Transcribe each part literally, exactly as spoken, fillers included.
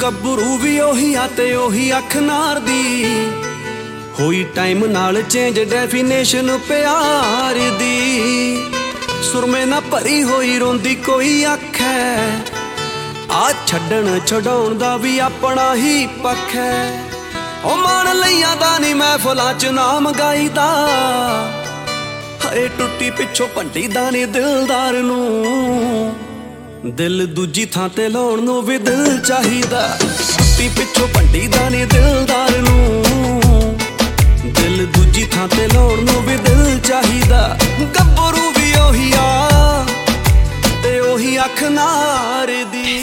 ਗੱਭਰੂ ਵੀ ਉਹੀ ਆ ਤੇ ਉਹੀ ਅੱਖ ਨਾਰ ਦੀ ਹੋਈ ਟਾਈਮ ਨਾਲ ਚੇਂਜ ਡੈਫੀਨੇਸ਼ਨ ਪਿਆਰ ਦੀ ਸੁਰਮੇ ਨਾ ਭਰੀ ਹੋਈ ਰੋਂਦੀ ਕੋਈ ਅੱਖ ਹੈ ਆ ਛੱਡਣ ਛਡਾਉਣ ਦਾ ਵੀ ਆਪਣਾ ਹੀ ਪੱਖ ਹੈ ਉਹ ਮਾਣ ਲਈਆਂ ਦਾ ਨੀ ਮਹਿਫਲਾਂ ਚ ਨਾਮ ਗਾਈਦਾ ਹਏ ਟੁੱਟੀ ਪਿੱਛੋਂ ਭੰਡੀ ਦਾ ਨੀ ਦਿਲਦਾਰ ਨੂੰ ਦਿਲ ਦੂਜੀ ਥਾਂ ਤੇ ਲਾਉਣ ਨੂੰ ਵੀ ਦਿਲ ਚਾਹੀਦਾ ਟੁੱਟੀ ਪਿੱਛੋਂ ਭੰਡੀ ਦਾ ਨੀ ਦਿਲਦਾਰ ਨੂੰ ਦਿਲ ਦੂਜੀ ਥਾਂ ਤੇ ਲਾਉਣ ਨੂੰ ਵੀ ਦਿਲ ਚਾਹੀਦਾ ਗੱਭਰੂ ਵੀ ਉਹੀ ਆ ਤੇ ਉਹੀ ਅੱਖ ਨਾਰ ਦੀ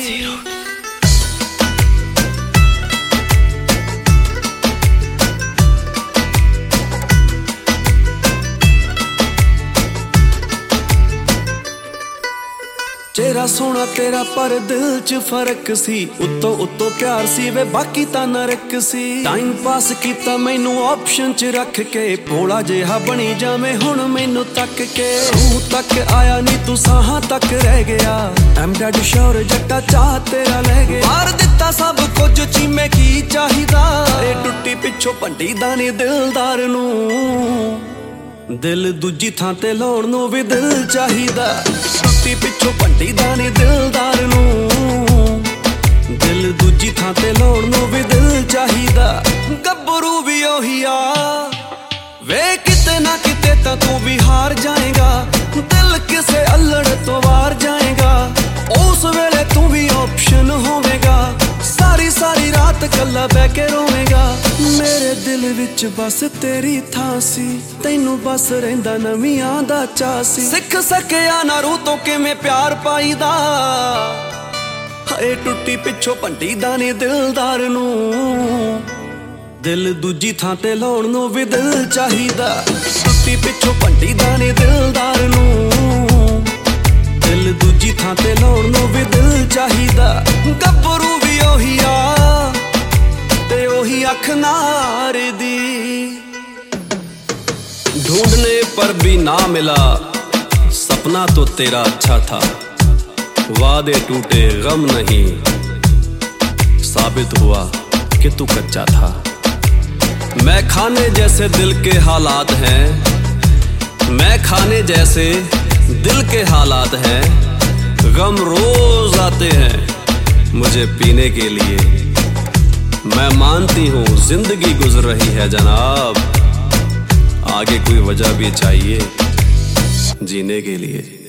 ਚਿਹਰਾ ਸੋਹਣਾ ਤੇਰਾ ਪਰ ਦਿਲ ਚ ਫਰਕ ਸੀ ਉੱਤੋਂ ਉੱਤੋਂ ਪਿਆਰ ਸੀ ਵੇ ਬਾਕੀ ਤਾਂ ਨਰਕ ਸੀ ਟਾਈਮ ਪਾਸ ਕੀਤਾ ਮੈਨੂੰ ਆਪਸ਼ਨ ਚ ਰੱਖ ਕੇ ਭੋਲਾ ਜਿਹਾ ਬਣੀ ਜਾਵੇਂ ਹੁਣ ਮੈਨੂੰ ਤੱਕ ਕੇ ਰੂਹ ਤੱਕ ਆਇਆ ਨੀ ਤੂੰ ਸਾਹਾਂ ਤੱਕ ਰਹਿ ਗਿਆ ਐਮ ਡੈਡ ਸ਼ੋਰ ਜੱਟਾ ਚਾਹ ਤੇਰਾ ਲੈ ਗਿਆ ਮਾਰ ਦਿੱਤਾ ਸਭ ਕੁਝ ਚੀਮੇ ਕੀ ਚਾਹੀਦਾ ਏ ਟੁੱਟੀ ਪਿੱਛੋਂ ਭੰਡੀ ਦਾ ਨੀ ਦਿਲਦਾਰ ਨੂੰ ਦਿਲ ਦੂਜੀ ਥਾਂ ਤੇ ਲਾਉਣ ਨੂੰ ਵੀ ਦਿਲ ਚਾਹੀਦਾ ਟੁੱਟੀ ਪਿੱਛੋਂ ਭੰਡੀ ਦਾ ਨੀ ਦਿਲਦਾਰ ਨੂੰ ਦਿਲ ਦੂਜੀ ਥਾਂ ਤੇ ਲਾਉਣ ਨੂੰ ਵੀ ਦਿਲ ਚਾਹੀਦਾ ਗੱਭਰੂ ਵੀ ਉਹੀ ਆ ਵੇ ਕਿਤੇ ਨਾ ਕਿਤੇ ਤਾਂ ਤੂੰ ਵੀ ਹਾਰ ਜਾਏਗਾ ਦਿਲ ਕਿਸੇ ਅਲੜ ਤੋਂ ਵਾਰ ਜਾਏਗਾ ਉਸ ਵੇਲੇ ਤੂੰ ਵੀ ਆਪਸ਼ਨ ਹੋਵੇਗਾ ਸਾਰੀ ਸਾਰੀ ਰਾਤ ਕੱਲਾ ਬਹਿ ਕੇ ਰੋਵੇਂਗਾ ਮੇਰੇ ਦਿਲ ਵਿੱਚ ਬਸ ਤੇਰੀ ਥਾਂ ਸੀ ਤੈਨੂੰ ਬਸ ਰਹਿੰਦਾ ਨਵੀਆਂ ਦਾ ਚਾਅ ਸੀ ਸਿੱਖ ਸਕਿਆ ਨਾ ਰੂਹ ਤੋਂ ਕਿਵੇਂ ਪਿਆਰ ਪਾਈਦਾ ਹਏ ਟੁੱਟੀ ਪਿੱਛੋਂ ਭੰਡੀ ਦਾ ਨੀ ਦਿਲਦਾਰ ਨੂੰ ਦਿਲ ਦੂਜੀ ਥਾਂ ਤੇ ਲਾਉਣ ਨੂੰ ਵੀ ਦਿਲ ਚਾਹੀਦਾ ਟੁੱਟੀ ਪਿੱਛੋਂ ਭੰਡੀ ਦਾ ਨੀ ਦਿਲਦਾਰ ਨੂੰ ਦਿਲ ਦੂਜੀ ਥਾਂ ਤੇ ਲਾਉਣ ਨੂੰ ਵੀ ਦਿਲ ਚਾਹੀਦਾ ਗੱਭਰੂ ਵੀ ਉਹੀ ਆ ਤੇ ਉਹੀ ਅੱਖ नार दी ढूंढने पर भी ना मिला सपना तो तेरा अच्छा था वादे टूटे गम नहीं साबित हुआ कि तू कच्चा था मैं खाने जैसे दिल के हालात हैं मैं खाने जैसे दिल के हालात हैं गम रोज आते हैं मुझे पीने के लिए मैं मानती हूँ जिंदगी गुजर रही है जनाब आगे कोई वजह भी चाहिए जीने के लिए।